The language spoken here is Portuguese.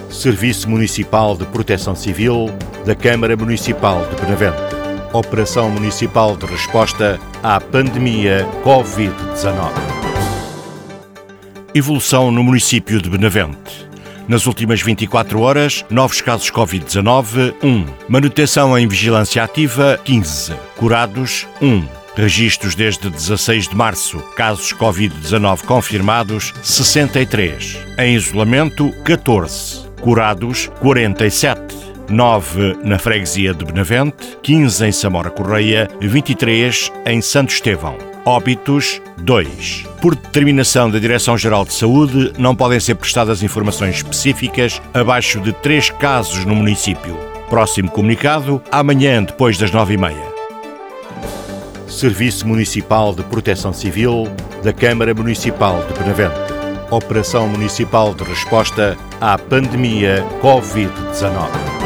Serviço Municipal de Proteção Civil da Câmara Municipal de Benavente. Operação Municipal de Resposta à Pandemia Covid-19. Evolução no município de Benavente. Nas últimas 24 horas, novos casos Covid-19, 1. Manutenção em vigilância ativa, 15. Curados, 1. Registros desde 16 de março. Casos Covid-19 confirmados, 63. Em isolamento, 14. Curados, 47. 9 na freguesia de Benavente, 15 em Samora Correia, 23 em Santo Estevão. Óbitos, 2. Por determinação da Direção-Geral de Saúde, não podem ser prestadas informações específicas abaixo de 3 casos no município. Próximo comunicado, amanhã, depois das 9h30. Serviço Municipal de Proteção Civil da Câmara Municipal de Benavente. Operação Municipal de Resposta à Pandemia Covid-19.